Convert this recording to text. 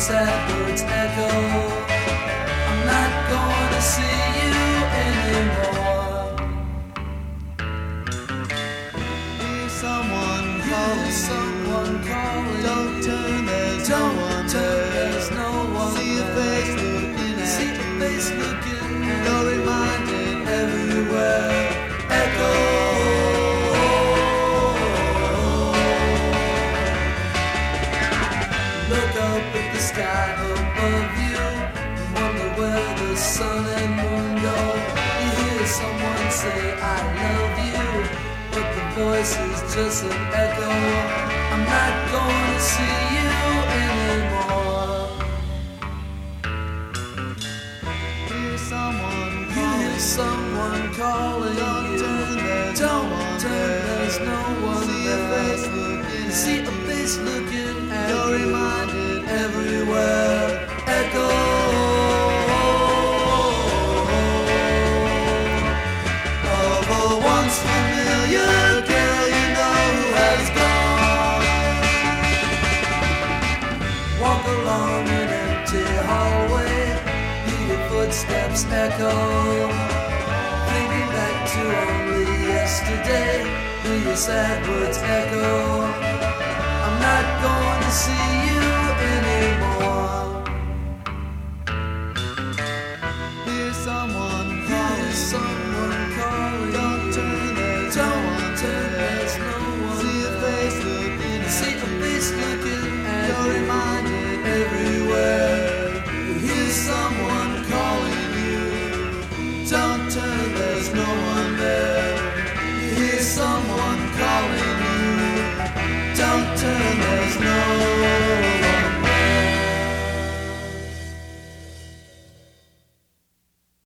sad words echo. I'm not gonna see you anymore. Hear someone calling, someone calling. Don't turn, there's no one there. There's no one See a face looking at See you. a face looking at You're reminded everywhere. Echo. Look up at the sky above you, wonder where the sun and moon go. You hear someone say I love you, but the voice is just an echo. I'm not gonna see you anymore. Hear someone You calling, hear someone calling don't you. turn, there's no Don't one turn, there. there's no one See a there. face looking See at a face looking at You're you. reminded Everywhere. Echo. Of a once familiar girl you know who has gone. Walk along an empty hallway, hear your footsteps echo. Thinking back to only yesterday, hear your sad words echo. I'm not going to see you anymore. Hear someone Hear calling, someone calling. don't turn, there's no Don't one turn, there. there's no one See a there. face looking See at a face looking at You're you. reminded Everywhere. You hear someone calling you. Don't turn, there's no one there. You hear someone calling.